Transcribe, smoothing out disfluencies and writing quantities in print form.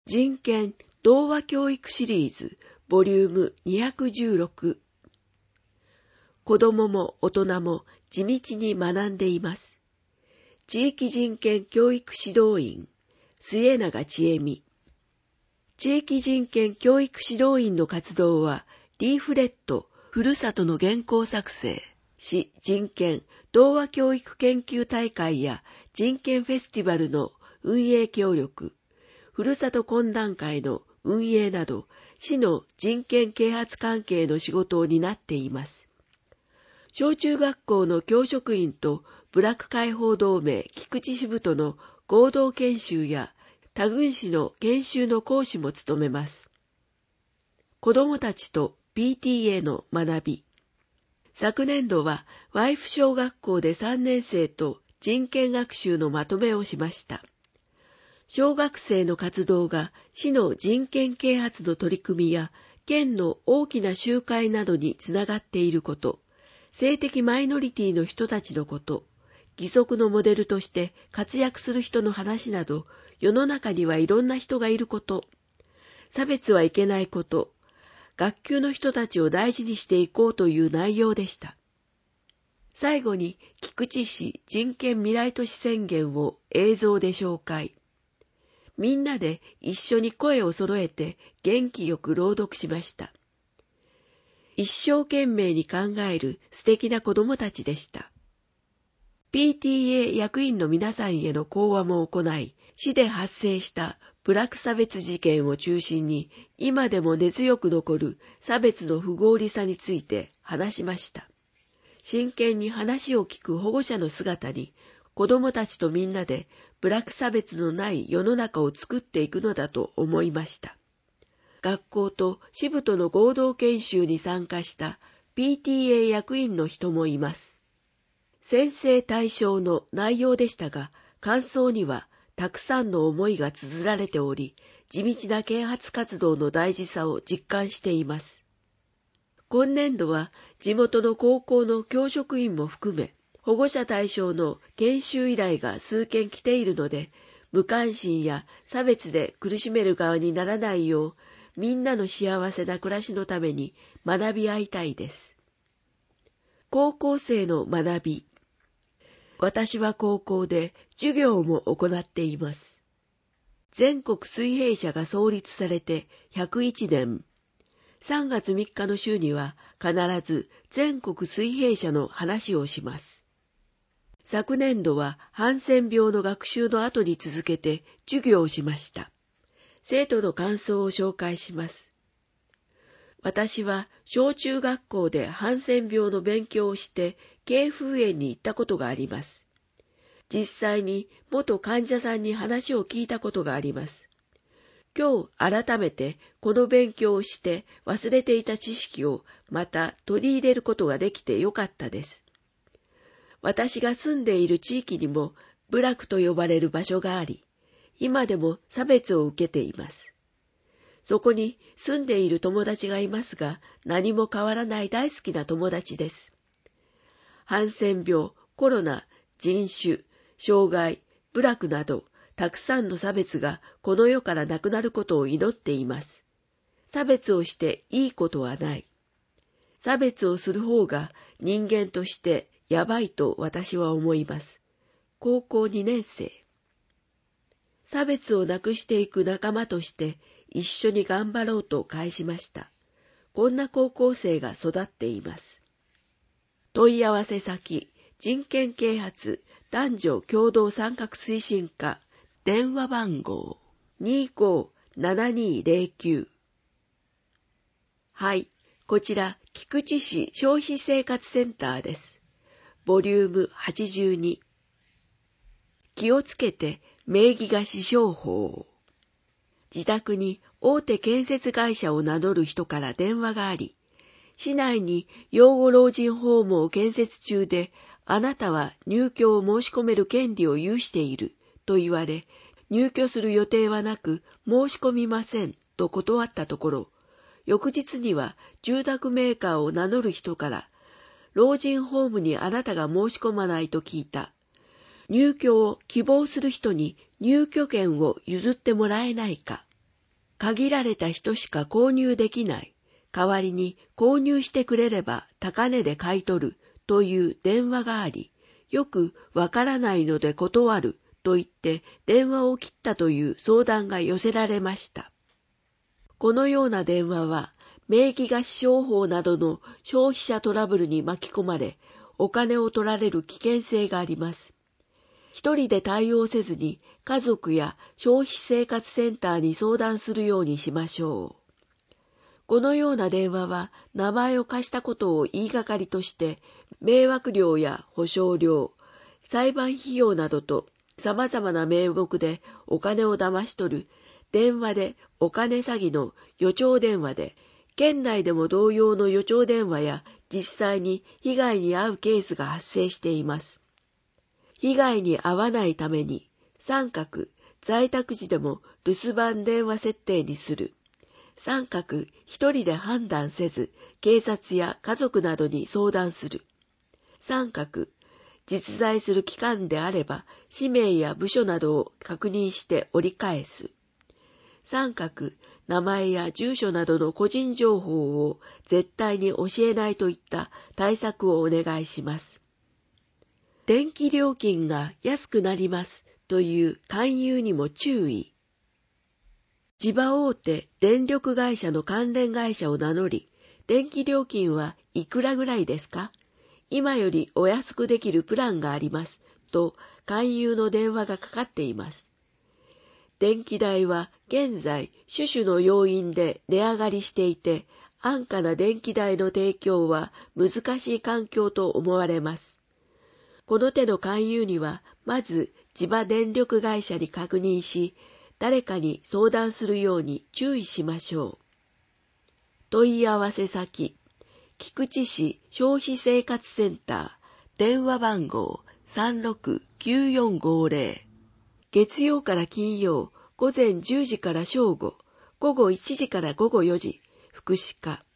人権童話教育シリーズボリューム216。子どもも大人も地道に学んでいます。地域人権教育指導員末永千恵美。地域人権教育指導員の活動はリーフレット、ふるさとの原稿作成、市人権童話教育研究大会や人権フェスティバルの運営協力、ふるさと懇談会の運営など、市の人権啓発関係の仕事を担っています。小中学校の教職員と部落解放同盟菊池支部との合同研修や他郡市の研修の講師も務めます。子どもたちと PTA の学び。昨年度はワイフ小学校で3年生と人権学習のまとめをしました。小学生の活動が市の人権啓発の取り組みや県の大きな集会などにつながっていること、性的マイノリティの人たちのこと、義足のモデルとして活躍する人の話など、世の中にはいろんな人がいること、差別はいけないこと、学級の人たちを大事にしていこうという内容でした。最後に菊池市人権未来都市宣言を映像で紹介。みんなで一緒に声を揃えて元気よく朗読しました。一生懸命に考える素敵な子供たちでした。PTA 役員の皆さんへの講話も行い、市で発生した部落差別事件を中心に今でも根強く残る差別の不合理さについて話しました。真剣に話を聞く保護者の姿に子供たちとみんなで部落差別のない世の中を作っていくのだと思いました。学校と支部との合同研修に参加した PTA 役員の人もいます。宣誓対象の内容でしたが、感想にはたくさんの思いが綴られており、地道な啓発活動の大事さを実感しています。今年度は地元の高校の教職員も含め、保護者対象の研修依頼が数件来ているので、無関心や差別で苦しめる側にならないよう、みんなの幸せな暮らしのために学び合いたいです。高校生の学び。私は高校で授業も行っています。全国水平社が創立されて101年。3月3日の週には必ず全国水平社の話をします。昨年度はハンセン病の学習の後に続けて授業をしました。生徒の感想を紹介します。私は小中学校でハンセン病の勉強をして慶風園に行ったことがあります。実際に元患者さんに話を聞いたことがあります。今日改めてこの勉強をして忘れていた知識をまた取り入れることができてよかったです。私が住んでいる地域にも部落と呼ばれる場所があり、今でも差別を受けています。そこに住んでいる友達がいますが、何も変わらない大好きな友達です。ハンセン病、コロナ、人種、障害、部落など、たくさんの差別がこの世からなくなることを祈っています。差別をしていいことはない。差別をする方が人間としてやばいと私は思います。高校2年生。差別をなくしていく仲間として一緒に頑張ろうと返しました。こんな高校生が育っています。問い合わせ先、人権啓発男女共同参画推進課、電話番号 257209。はい、こちら菊池市消費生活センターです。ボリューム82。気をつけて名義貸し商法。自宅に大手建設会社を名乗る人から電話があり、市内に養護老人ホームを建設中で、あなたは入居を申し込める権利を有していると言われ、入居する予定はなく申し込みませんと断ったところ、翌日には住宅メーカーを名乗る人から、老人ホームにあなたが申し込まないと聞いた。入居を希望する人に入居権を譲ってもらえないか。 限られた人しか購入できない。代わりに購入してくれれば高値で買い取るという電話があり、よくわからないので断ると言って電話を切ったという相談が寄せられました。このような電話は名義貸し商法などの消費者トラブルに巻き込まれ、お金を取られる危険性があります。一人で対応せずに家族や消費生活センターに相談するようにしましょう。このような電話は名前を貸したことを言いがかりとして迷惑料や保証料、裁判費用などと様々な名目でお金を騙し取る電話でお金詐欺の予兆電話で、県内でも同様の予兆電話や実際に被害に遭うケースが発生しています。被害に遭わないために三角、在宅時でも留守番電話設定にする。三角、一人で判断せず、警察や家族などに相談する。三角、実在する機関であれば、氏名や部署などを確認して折り返す。三角、名前や住所などの個人情報を絶対に教えないといった対策をお願いします。電気料金が安くなりますという勧誘にも注意。地場大手電力会社の関連会社を名乗り、電気料金はいくらぐらいですか？今よりお安くできるプランがあります。と勧誘の電話がかかっています。電気代は現在種々の要因で値上がりしていて、安価な電気代の提供は難しい環境と思われます。この手の勧誘には、まず地場電力会社に確認し、誰かに相談するように注意しましょう。問い合わせ先、菊池市消費生活センター、電話番号 369450。月曜から金曜、午前10時から正午、午後1時から午後4時、福祉課。